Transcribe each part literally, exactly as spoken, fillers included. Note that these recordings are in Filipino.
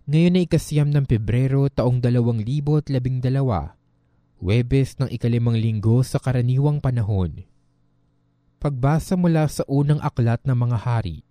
Ngayon ay ikasiyam ng Pebrero taong dalawang libo at labing dalawa, Huwebes ng ikalimang linggo sa karaniwang panahon. Pagbasa mula sa unang aklat ng mga hari.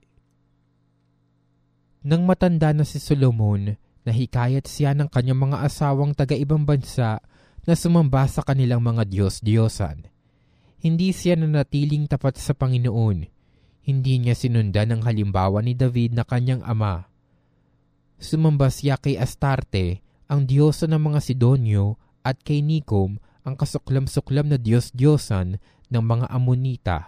Nang matanda na si Solomon, nahikayat siya ng kanyang mga asawang taga-ibang bansa na sumamba sa kanilang mga Diyos-Diyosan. Hindi siya nanatiling tapat sa Panginoon. Hindi niya sinundan ang halimbawa ni David na kanyang ama. Sumamba siya kay Astarte, ang diyosa ng mga Sidonyo, at kay Nicom, ang kasuklam-suklam na Diyos-Diyosan ng mga Amonita.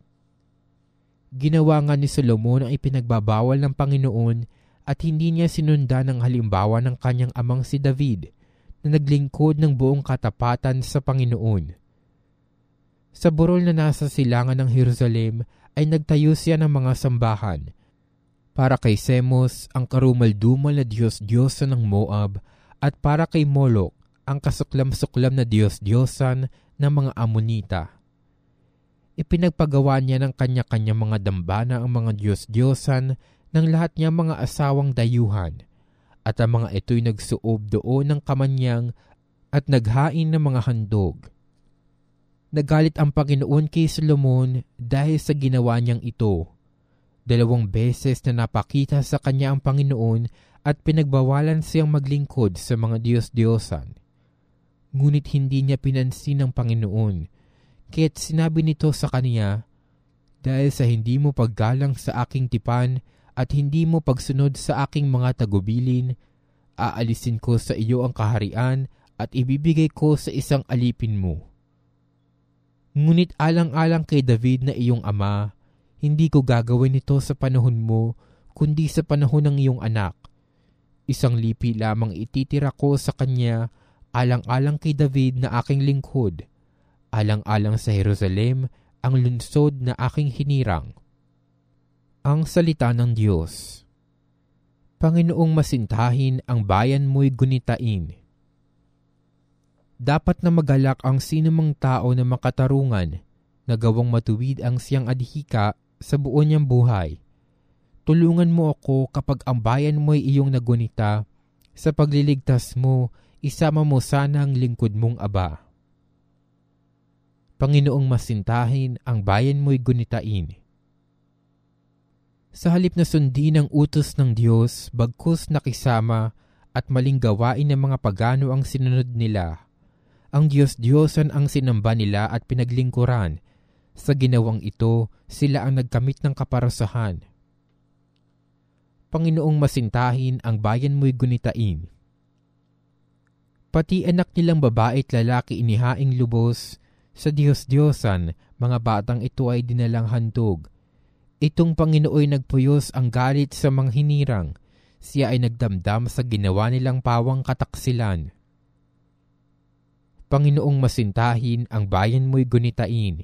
Ginawa nga ni Solomon ang ipinagbabawal ng Panginoon at hindi niya sinundan ang halimbawa ng kanyang amang si David na naglingkod ng buong katapatan sa Panginoon. Sa burol na nasa silangan ng Jerusalem ay nagtayo siya ng mga sambahan para kay Semos, ang karumal-dumal na Diyos-Diyosan ng Moab, at para kay Molok, ang kasuklam-suklam na Diyos-Diyosan ng mga Amonita. Ipinagpagawa niya ng kanya-kanya mga dambana ang mga Diyos-Diyosan ng lahat niyang mga asawang dayuhan, at ang mga ito'y nagsuob doon ng kamanyang at naghain ng mga handog. Nagalit ang Panginoon kay Solomon dahil sa ginawa niyang ito. Dalawang beses na napakita sa kanya ang Panginoon at pinagbawalan siyang maglingkod sa mga Diyos-Diyosan. Ngunit hindi niya pinansin ng Panginoon, kaya't sinabi nito sa kanya, "Dahil sa hindi mo paggalang sa aking tipan at hindi mo pagsunod sa aking mga tagubilin, aalisin ko sa iyo ang kaharian at ibibigay ko sa isang alipin mo." Ngunit alang-alang kay David na iyong ama, hindi ko gagawin ito sa panahon mo, kundi sa panahon ng iyong anak. Isang lipi lamang ititira ko sa kanya, alang-alang kay David na aking lingkod, alang-alang sa Jerusalem, ang lungsod na aking hinirang. Ang salita ng Diyos. Panginoong masintahin, ang bayan mo'y gunitain. Dapat na magalak ang sinumang tao na makatarungan, na gawang matuwid ang siyang adhika sa buo niyang buhay. Tulungan mo ako kapag ang bayan mo'y iyong nagunita. Sa pagliligtas mo, isama mo sana ang lingkod mong aba. Panginoong masintahin, ang bayan mo'y gunitain. Sa halip na sundin ang utos ng Diyos, bagkus nakisama at maling gawain ng mga pagano ang sinunod nila. Ang Diyos-Diyosan ang sinamba nila at pinaglingkuran. Sa ginawang ito, sila ang nagkamit ng kaparasahan. Panginoong masintahin, ang bayan mo'y gunitain. Pati anak nilang babae at lalaki inihaing lubos, sa Diyos-Diyosan, mga batang ito ay dinalang handog. Itong Panginooy nagpuyos ang galit sa mga hinirang, siya ay nagdamdam sa ginawa nilang pawang kataksilan. Panginoong masintahin, ang bayan mo'y gunitain.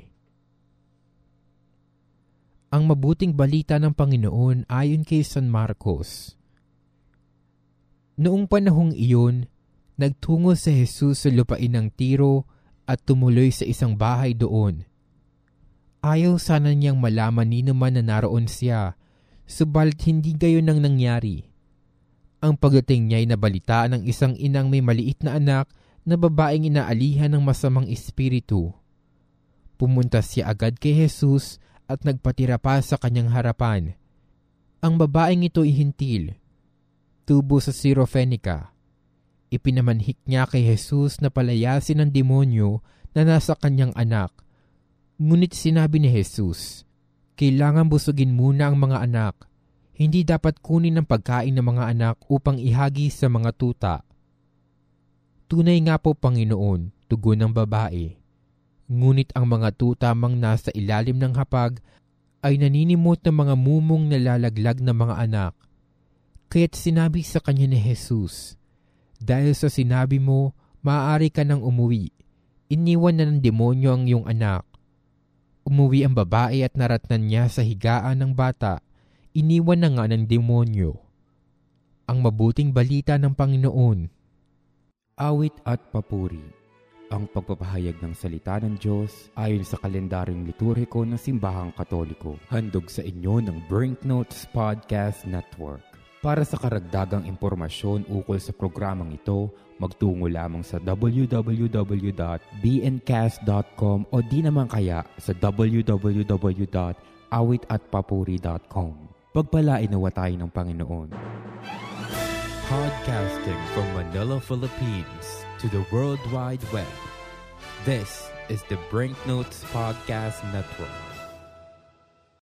Ang mabuting balita ng Panginoon ayon kay San Marcos. Noong panahong iyon, nagtungo si Jesus sa lupain ng Tiro at tumuloy sa isang bahay doon. Ayaw sana niyang malaman ni naman na naroon siya, subalit hindi gayon ang nangyari. Ang pagdating niya ay nabalitaan ng isang inang may maliit na anak na babaeng inaalihan ng masamang espiritu. Pumunta siya agad kay Jesus at nagpatira pa sa kanyang harapan. Ang babaeng ito ihintil, tubo sa Syrophonica. Ipinamanhik niya kay Jesus na palayasin ang demonyo na nasa kanyang anak. Ngunit sinabi ni Jesus, "Kailangan busugin muna ang mga anak. Hindi dapat kunin ang pagkain ng mga anak upang ihagi sa mga tuta." "Tunay nga po, Panginoon," tugon ng babae. Ngunit ang mga tuta mang nasa ilalim ng hapag ay naninimot ng mga mumong nalalaglag na mga anak. Kaya't sinabi sa kanya ni Jesus, "Dahil sa sinabi mo, maaari ka nang umuwi. Iniwan na ng demonyo ang iyong anak." Umuwi ang babae at naratnan niya sa higaan ng bata. Iniwan na nga ng demonyo. Ang mabuting balita ng Panginoon. Awit at papuri. Ang pagpapahayag ng salita ng Diyos ayon sa kalendaryong liturhiko ng Simbahang Katoliko. Handog sa inyo ng Brinknotes Podcast Network. Para sa karagdagang impormasyon ukol sa programang ito, magtungo lamang sa w w w dot b n cast dot com o di naman kaya sa w w w dot awit at papuri dot com. Pagpalain nawa tayo ng Panginoon. Podcasting from Manila, Philippines to the World Wide Web. This is the Brinknotes Podcast Network.